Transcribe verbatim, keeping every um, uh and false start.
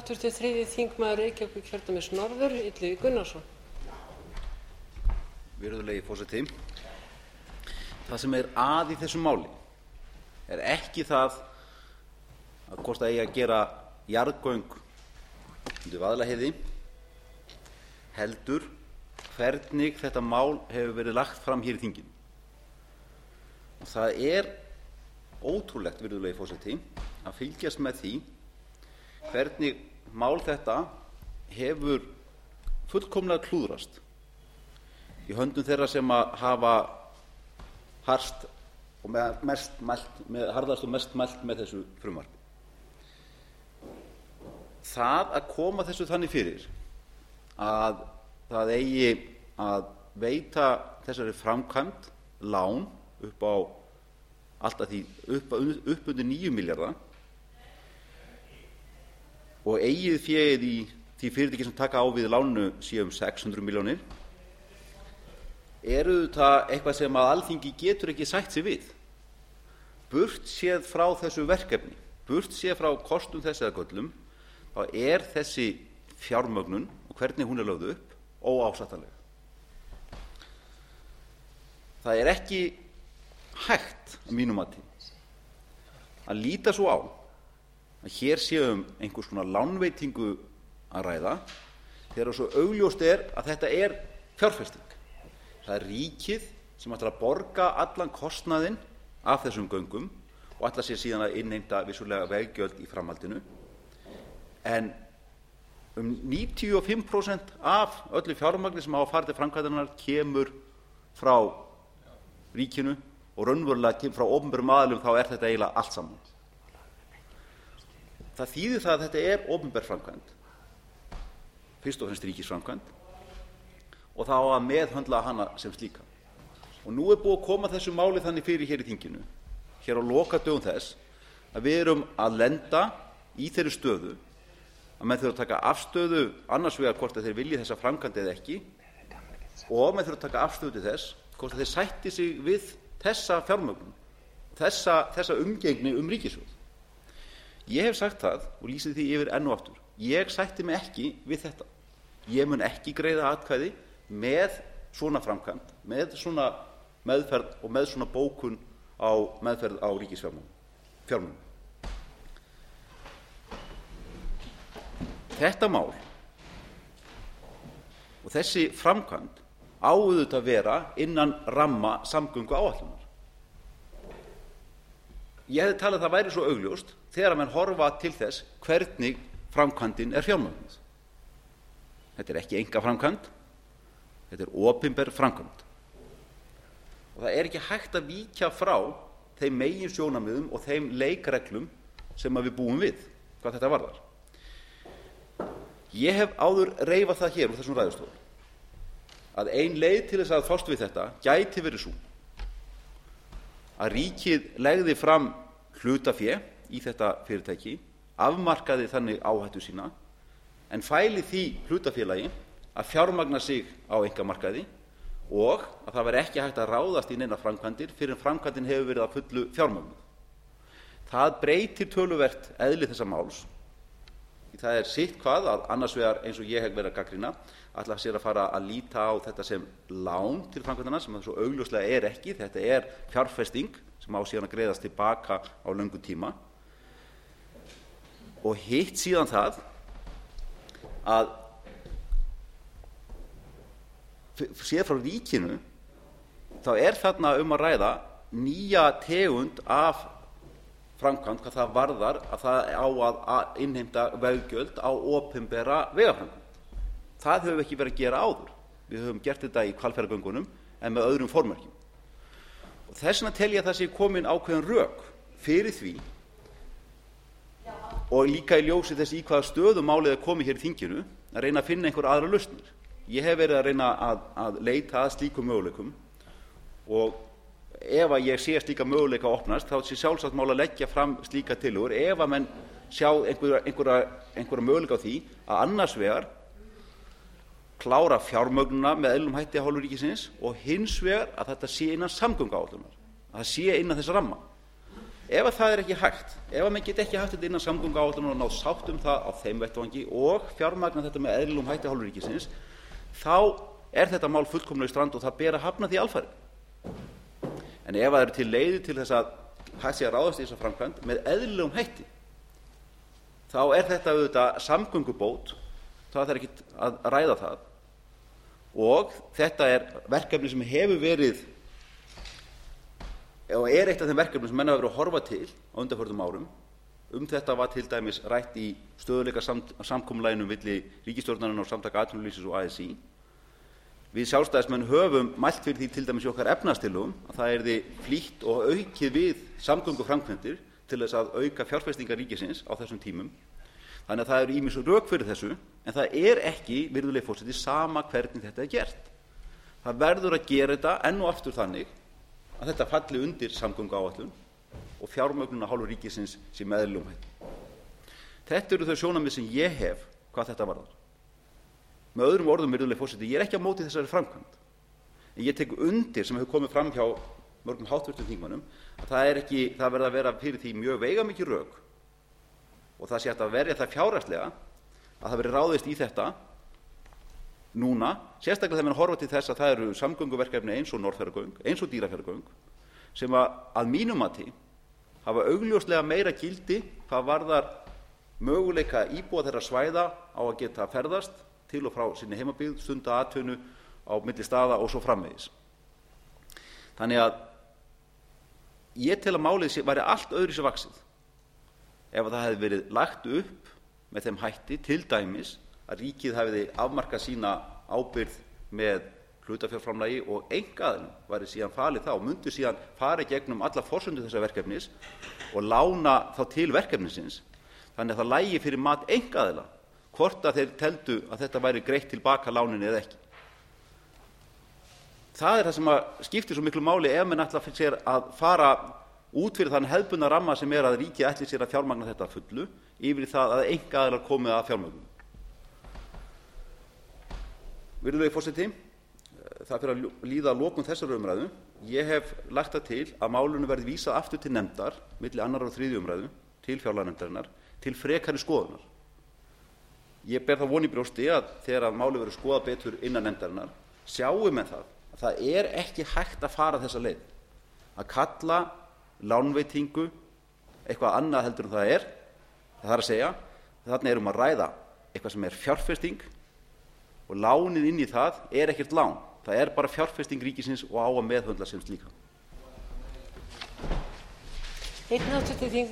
Háttvirtur þriðji þingmaður Reykjavíkurkjördæmis norður, Illugi Gunnarsson. Virðulegi forseti. Það sem er að í þessu máli er ekki það að hvort það eigi að gera jarðgöng undir Vaðlaheiði, heldur hvernig þetta mál hefur verið lagt fram hér í þinginu. Og það er ótrúlegt, virðulegi forseti, að fylgjast með því hvernig mál þetta hefur fullkomlega klúðrast í höndum þeirra sem að hafa harst og með mest mælt, með harðast og mest mælt með þessu frumvarpi. Það að koma þessu þannig fyrir að það eigi að veita þessari framkvæmd lán upp á allt að því upp, upp undir níu milljarða og eigið féð í því fyrirtæki sem taka á við lánu sé um sex hundruð milljónir eru það eitthvað sem að Alþingi getur ekki sætt sig við. Burt séð frá þessu verkefni, burt séð frá kostum þess eða göllum, þá er þessi fjármögnun og hvernig hún er lögð upp óásættanleg. Það er ekki hægt að mínu mati að líta svo á að hér sé um einhvers konar lánveitingu að ræða þegar svo augljóst er að þetta er fjárfesting. Það er ríkið sem ætlar að borga allan kostnaðinn af þessum göngum og ætlar sér síðan að innheimta vissulega veggjöld í framhaldinu. En um níutíu og fimm prósent af öllu fjármagni sem hafa farið til framkvæmdarinnar kemur frá ríkinu og raunverulega kemur frá opinberum aðilum, þá er þetta eiginlega allt saman. Það þýðir það að þetta er opinber framkvæmd, fyrst og fremst ríkisframkvæmd, og það á að meðhöndla hana sem slíka. Og nú er búið að koma þessu máli þannig fyrir hér í þinginu, hér á lokadögum þess, að við erum að lenda í þeirri stöðu að menn þurfa að taka afstöðu annars vegar hvort að þeir vilji þessa framkvæmd eða ekki og menn þurfa að taka afstöðu til þess hvort að þeir sætti sig við þessa fjármögnun, þessa, þessa umgengni um ríkissjóð. Ég hef sagt það og lýsið því yfir enn og aftur. Ég sætti mig ekki við þetta. Ég mun ekki greiða atkvæði með svona framkvæmd, með svona meðferð og með svona bókun á meðferð á ríkisfjármunum. Þetta mál og þessi framkvæmd á auðvitað að vera innan ramma samgönguáætlunar. Ég hefði talið að það væri svo augljóst þegar menn horfa til þess hvernig framkvæmdin er fjármögnuð. Þetta er ekki einkaframkvæmd, þetta er opinber framkvæmd. Og það er ekki hægt að víkja frá þeim meginsjónarmiðum og þeim leikreglum sem við búum við, hvað þetta varðar. Ég hef áður reifað það hér úr þessum ræðustól að ein leið til þess að fást við þetta gæti verið sú að ríkið legði fram hlutafé í þetta fyrirtæki, afmarkaði þannig áhættu sína, en fæli því hlutafélagi að fjármagna sig á einkamarkaði og að það væri ekki hægt að ráðast í neina framkvæmdir fyrr en framkvæmdin hefur verið að fullu fjármagnuð. Það breytir töluvert eðli þessa máls. Það er sitt hvað að annars vegar, eins og ég hef verið að gagnrýna, ætla sér að fara að líta á þetta sem lán til framkvæmdanna sem það svo augljóslega er ekki. Þetta er fjárfesting sem á síðan að greiðast tilbaka á löngu tíma. Og hitt síðan það að séð frá ríkinu þá er þarna um að ræða nýja tegund af framkvæmd hvað það varðar að það á að innheimta veggjöld á opinbera vegaframkvæmd. Það höfum við ekki verið að gera áður. Við höfum gert þetta í Hvalfjarðargöngunum en með öðrum formerkjum. Og þess vegna tel ég að það sé komin ákveðin rök fyrir því og líka í ljósi þess í hvaða stöðu málið er komið hér í þinginu að reyna að finna einhver aðra lausnir. Ég hef verið að reyna að, að leita að slíkum möguleikum og ef að ég sé slíka möguleika opnast þá sé sjálfsagt mál að leggja fram slíka tillögur ef að menn sjá einhverja, einhverja, einhverja möguleika á því að annars vegar klára fjármögnunina með eðlilegum hætti af hálfu ríkisins og hins vegar að þetta sé innan samgönguáætlunar, að það sé innan þessa ramma. ef að það er ekki hægt, ef að menn get ekki hægt þetta innan samgönguáætlunar og ná sátt um það á þeim vettvangi og fjármagna þetta með eðlilegum hætti af hálfu ríkisins, þá er þetta mál fullkomlega í strand og það ber að hafna því alfarið. En ef það eru til leiðir til þess að hægt sé að ráðast í þessa framkvæmd með eðlilegum hætti, þá er þetta auðvitað samgöngubót, það er ekkert að ræða það. Og þetta er verkefni sem hefur verið og er eitt af þeim verkefnum sem menn hafa verið að horfa til á undanförnum árum. Um þetta var til dæmis rætt í stöðugleika samkomulaginu milli ríkisstjórnarinnar og Samtaka atvinnulífsins og A S í. Við sjálfstæðismenn höfum mælt fyrir því til dæmis í okkar efnahagstillögum að það yrði flýtt og aukið við samgönguframkvæmdir til þess að auka fjárfestingar ríkisins á þessum tímum. Þannig að það eru ýmis rök fyrir þessu, en það er ekki, virðulegi forseti, sama hvernig þetta er gert. Það verður að gera þetta enn og aftur þannig að þetta falli undir samgönguáætlun og fjármögnun af hálfu ríkisins sé með eðlilegum hætti. Þetta eru þau sjónarmið sem ég hef hvað þetta varðar. Með öðrum orðum, virðulegi forseti, ég er ekki á móti þessari framkvæmd. En ég tek undir sem hefur komið fram hjá mörgum háttvirtum þingmönnum að það er ekki, það verða að vera fyrir því mjög veigamikil rök og það sé hægt að verja það fjárhagslega að það veri ráðist í þetta núna, sérstaklega þegar menn horfa til þess að það eru samgönguverkefni eins og Norðfjarðargöng, eins og Dýrafjarðargöng, sem að, að mínum mati hafa augljóslega meira gildi hvað varðar möguleika íbúa þeirra svæða á að geta ferðast til og frá sinni heimabyggð, stunda atvinnu á milli staða og svo framvegis. Þannig að ég tel að málið væri allt öðruvísi vaxið ef það hefði verið lagt upp með þeim hætti, til dæmis að ríkið hefði afmarkað sína ábyrgð með hlutafjárframlagi og einkaaðilum væri síðan falið það og mundi síðan fara í gegnum alla forsendur þessa verkefnis og lána þá til verkefnisins, þannig að það lægi fyrir mat einkaaðila hvort að þeir teldu að þetta væri greitt tilbaka láninni eða ekki. Það er það sem að skiptir svo miklu máli ef menn ætla sér að fara út fyrir þann hefðbundna ramma sem er að ríkið ætli sér að fjármagna þetta að fullu yfir í það að einkaaðilar komið að fjármögnun. Virðulegi forseti, það fyrir að líða að lokum þessari umræðu. Ég hef lagt það til að málinu verði vísað aftur til nefndar milli annarrar og þriðju umræðu til fjárlaganefndarinnar til frekari skoðunar. Ég ber það von í brjósti að þegar að málið verður skoðað betur innan nefndarinnar sjáum með það að það er ekki hægt að fara þessa leið að kalla lánveitingu eitthvað annað heldur en það er. Það er að segja þarna erum að ræða eitthvað sem er fjárfesting og lánið inn í það er ekkert lán. Það er bara fjárfesting ríkisins og á að meðhöndla sem slíka.